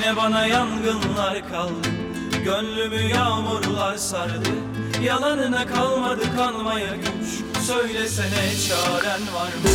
Yine bana yangınlar kaldı, gönlümü yağmurlar sardı. Yalanına kalmadı kanmaya güç, söylesene çaren var mı?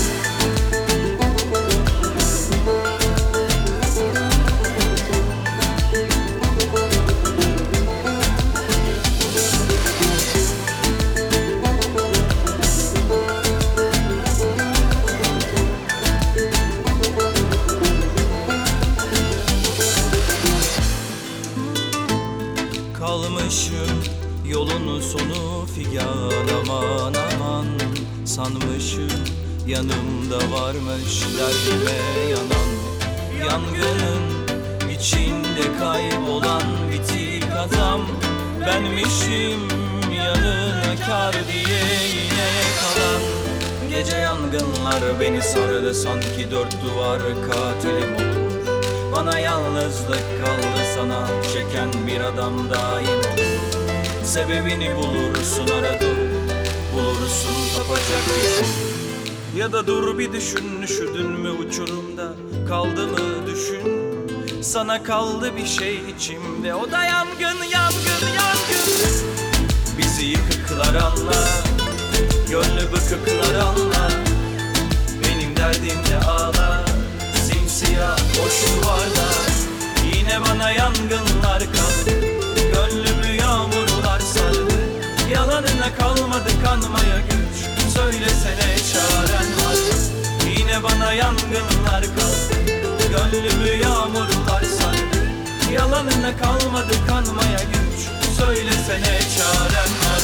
Kalmışım yolun sonu figan, aman aman. Sanmışım yanımda varmış derdime yanan. Yangının içinde kaybolan bitik adam benmişim, yanına kar diye yine kalan. Gece yangınlar beni sardı, sanki dört duvar katilim olur. Bana yalnızlık kaldı, sana çeken bir adam daim olur. Sebebini bulursun, ara dur, bulursun tapacak bir şey. Ya da dur bir düşün, üşüdün mü uçurumda, kaldı mı düşün. Sana kaldı bir şey içimde, o da yangın, yangın, yangın. Bizi yıkıklar anla, gönlü bıkıklar anla. Benim derdimle ağla, simsiyah boş duvarlar. Yine bana yangınlar kaldı, gönlümü yağmurlar sardı. Yalanına kalmadı kanmaya güç, söylesene çaren var. Yine bana yangınlar kaldı, gönlümü yağmurlar sardı. Yalanına kalmadı kanmaya güç, söylesene çaren var.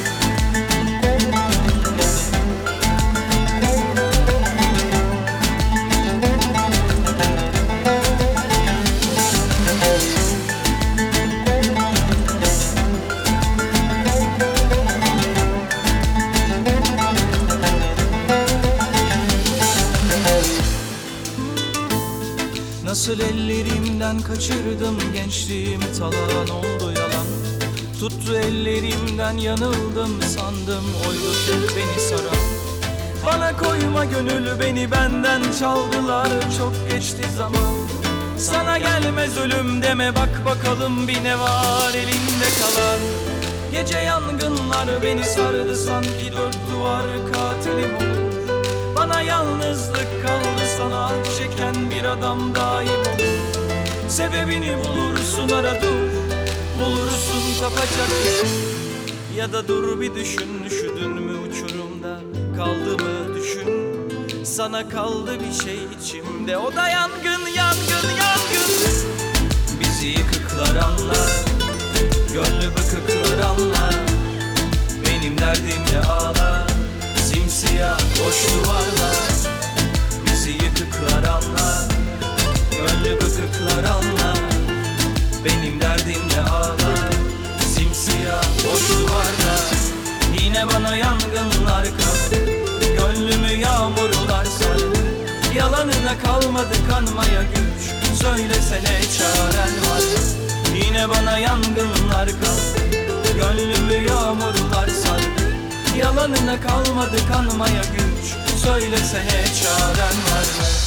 Nasıl ellerimden kaçırdım gençliğimi, talan oldu yalan. Tuttu ellerimden, yanıldım sandım, oydu tek beni saran. Bana koyma gönül, beni benden çaldılar, çok geçti zaman. Sana gelmez ölüm deme, bak bakalım bir ne var elinde kalan. Gece yangınlar beni sardı, sanki dört duvar katilim olur. Bana yalnızlık kaldı, sana çeken bir adam daim olur. Sebebini bulursun, ara dur, bulursun tapacak bir şey. Ya da dur bir düşün, üşüdün mü uçurumda, kaldı mı düşün. Sana kaldı bir şey içimde, o da yangın, yangın, yangın. Bizi yıkıklar anla, gönlü bıkıklar anla. Benim derdimle ağla, simsiyah boş duvarlar. Bizi yıkıklar anla, gönlü bıkıklar anla. Benim derdimle ağla, simsiyah boş duvarlar. Yine bana yangınlar kaldı, gönlümü yağmurlar sardı. Yalanına kalmadı kanmaya güç, söylesene çaren var. Yine bana yangınlar kaldı, gönlümü yağmurlar sardı. Yalanına kalmadı kanmaya güç, söylesene çaren var mı?